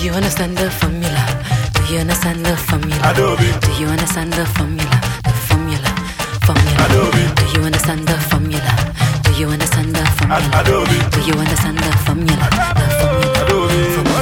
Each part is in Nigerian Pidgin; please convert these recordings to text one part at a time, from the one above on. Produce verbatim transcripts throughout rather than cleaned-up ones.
you understand the formula? Do you understand the formula? Adobe. Do you understand the formula? The formula, formula. Adobe. Do you understand the formula? Do you understand the formula? Adobe. Do you understand the formula? The formula, Adobe.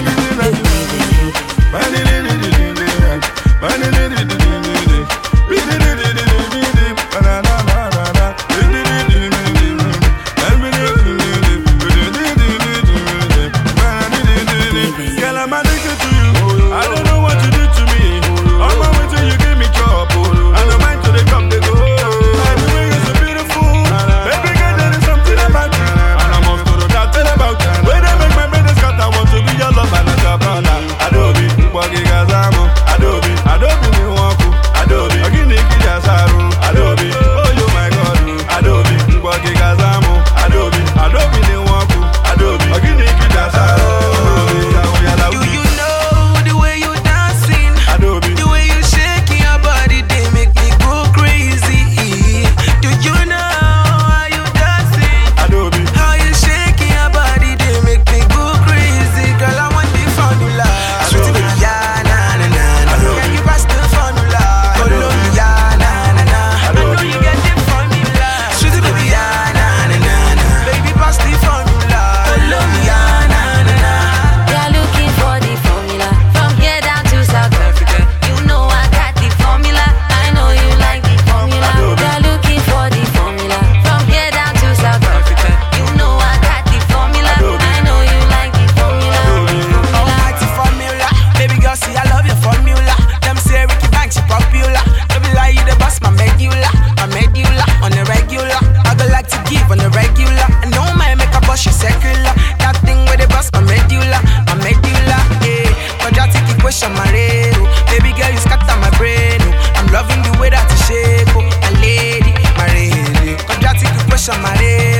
Girl, I'm addicted to you. I don't know what you did to me. On my way till you give me trouble. I don't mind till they come, they go. Everywhere you're so beautiful. Baby girl, there is something about you. And I'm off to the doctor about you. When they make my business cut, I want to be your lover, not your brother. Adobe, Mbwagi Gazamo. Adobe, Adobe ni wanku. Adobe, Ogini Kijasaru. Adobe, oh you my God. Adobe, Mbwagi Gazamo. Adobe, Adobe ni wanku. Adobe, Ogini Kijasaru. Do you know the way you dancing? Adobe. The way you shaking your body, they make me go crazy. Do you know how you dancing? Adobe. How you shaking your body, they make me go crazy. Girl, I want the formula. Sweet baby, yeah, na na na na. Can you pass the formula? Follow me, yeah, na na na. I know you get the formula. Sweet baby, yeah, na na na na. Baby, pass the formula. Follow me, yeah, na na na. You're looking for the formula from here down to South Africa. You know I got the formula. I know you like the formula. You're looking for the formula from here down to South Africa. You know I got the formula. I know you like the formula. Almighty formula, baby girl, see I love your formula. Them say Ricky Banks, you popular. No be lie, you the boss, my medulla, my medulla on the regular. I go like to give on the regular. I know my make a boss, you secular. That thing with the boss, my medulla, my medulla. Yeah, quadratic equation, my rero. Baby girl, you scatter my brain. Oh. I'm loving the way that you shake, oh, my lady, my lady. Quadratic equation, my rero.